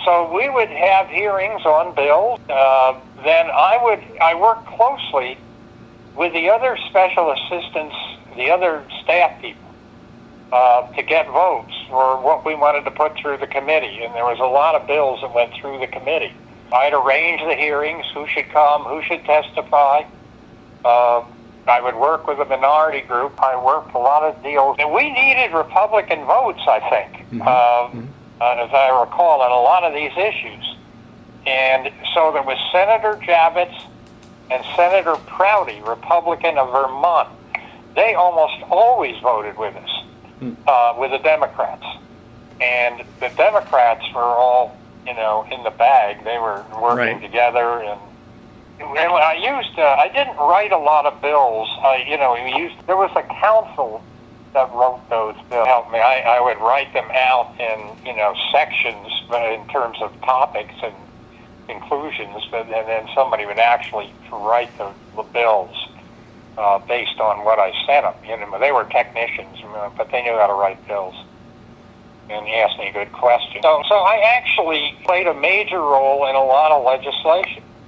So we would have hearings on bills. Then I worked closely with the other special assistants, the other staff people, to get votes for what we wanted to put through the committee. And there was a lot of bills that went through the committee. I'd arrange the hearings, who should come, who should testify. I would work with a minority group. I worked a lot of deals. And we needed Republican votes, I think, as I recall, on a lot of these issues. And so there was Senator Javits and Senator Prouty, Republican of Vermont. They almost always voted with us, with the Democrats. And the Democrats were all, in the bag. They were working together, and I didn't write a lot of bills. There was a council that wrote those bills. Help me. I would write them out in, sections in terms of topics and conclusions, and then somebody would actually write the bills based on what I sent them. They were technicians, but they knew how to write bills and asked me good questions. So I actually played a major role in a lot of legislation.